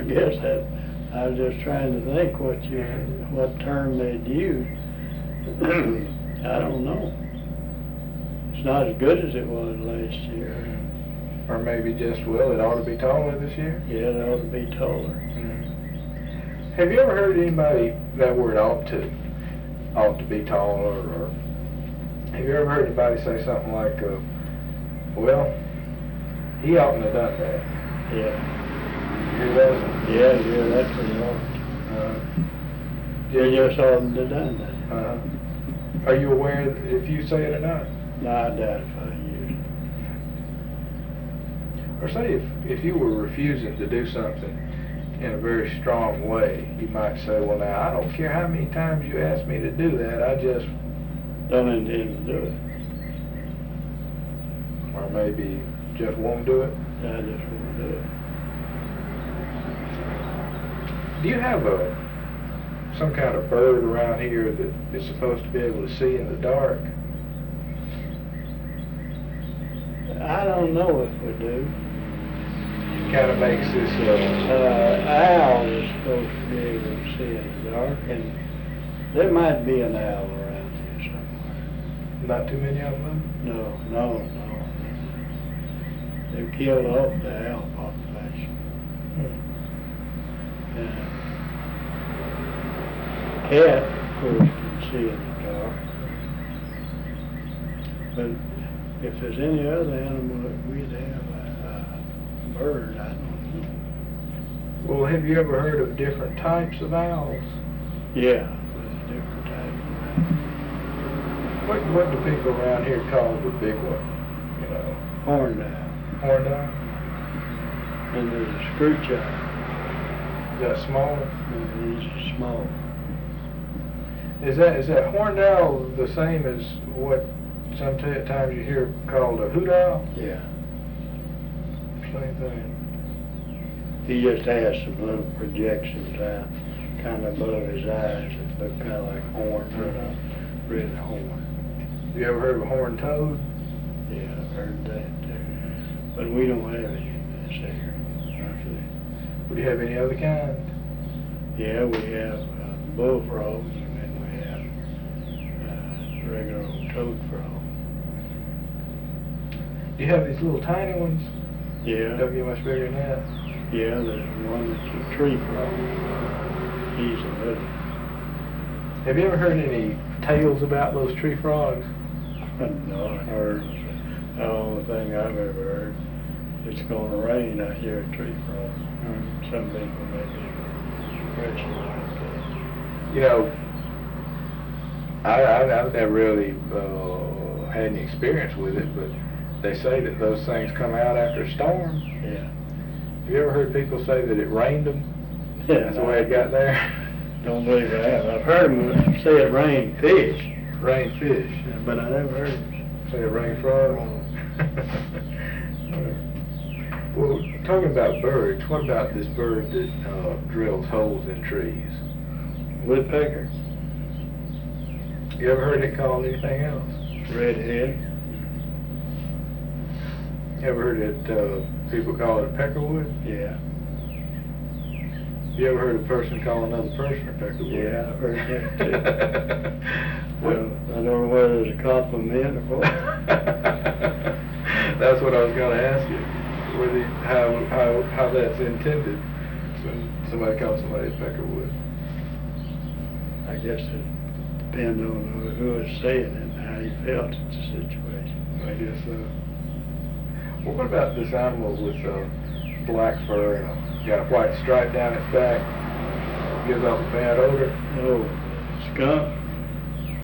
guess that, I was just trying to think what term they'd use. I don't know. It's not as good as it was last year. Or maybe just, well, it ought to be taller this year? Yeah, it ought to be taller. Have you ever heard anybody, that word ought to be taller, or have you ever heard anybody say something like, well, he oughtn't have done that? Yeah. You hear that? Yeah, that's what it ought. You just oughtn't have done that. Are you aware if you say it or not? No, I doubt if I use it. Or say if you were refusing to do something in a very strong way, you might say, well, now, I don't care how many times you ask me to do that, I just... Don't intend to do it. Or maybe just won't do it? I just won't do it. Do you have some kind of bird around here that is supposed to be able to see in the dark? I don't know if we do. Kind of makes this... Owl is supposed to be able to see in the dark, and there might be an owl around here somewhere. Not too many of them? No. They've killed off the owl population. Cat, of course, can see in the dark. But if there's any other animal that we'd have, a bird, I don't know. Well, have you ever heard of different types of owls? Yeah, there's different types of owls. What do people around here call the big one? You know? Horned owl. Horned owl? And there's a screech owl. Is that small? And these are small. Is that horned owl the same as what sometimes you hear called a hoot owl? Yeah. Same thing. He just has some little projections out, kind of above his eyes that look kind of like horns, but not really horn. You ever heard of a horned toad? Yeah, I've heard that too. But we don't have any in this area. Would you have any other kind? Yeah, we have bullfrogs, and then we have regular old toad frog. Do you have these little tiny ones? Yeah. Don't get much bigger than that. Yeah, there's one that's a tree frog. He's a little. Have you ever heard any tales about those tree frogs? No, I heard. The only thing I've ever heard, it's going to rain, I hear a tree frog. Some people may be stretching like that. You know, I've never really had any experience with it, but they say that those things come out after a storm. Yeah. Have you ever heard people say that it rained them? Yeah. That's the way it got there? Don't believe I have. I've heard them say it rained fish. Rained fish. But I never heard it say it rained frogs. Well, talking about birds, what about this bird that drills holes in trees? Woodpecker. You ever heard it called anything else? Redhead. You ever heard it, people call it a peckerwood? Yeah. You ever heard a person call another person a peckerwood? Yeah, I've heard that too. Well, I don't know whether it's a compliment or what. That's what I was going to ask you. How that's intended when somebody calls somebody a peckerwood. I guess it depends on who was saying it and how he felt in the situation. I guess so. Well, what about this animal with black fur and got a white stripe down its back? Gives off a bad odor? Oh, skunk?